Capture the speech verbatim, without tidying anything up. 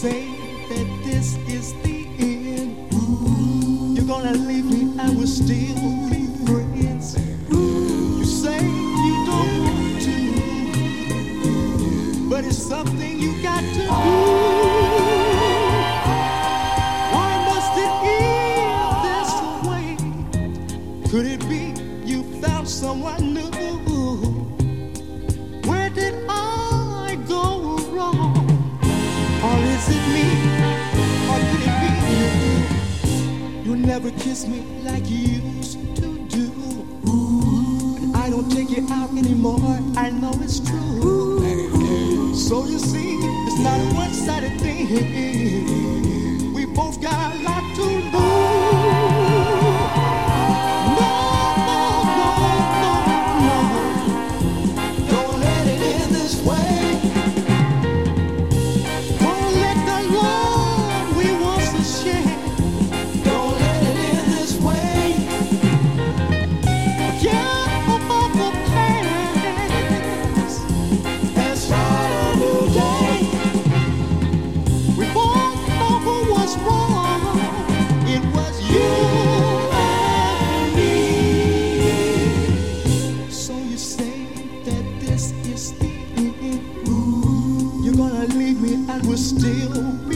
say that this is the end. You're gonna leave me and we'll still be friends. You say you don't want to, but it's something you got to do. Why must it end this way? Could it be you found someone new? Where did I go wrong? Or is it me? Or could it be you? You'll never kiss me like you used to do. And I don't take you out anymore. I know it's true. So you see, it's not a one-sided thing. We both got a lot to lose. No, no, no, no, no. Don't let it end this way. Don't let the love we once shared. Don't let it end this way. Forget about the past and start a new day. We both know who was wrong. It was you and me. So you say that this is the end. You're gonna leave me and we'll still be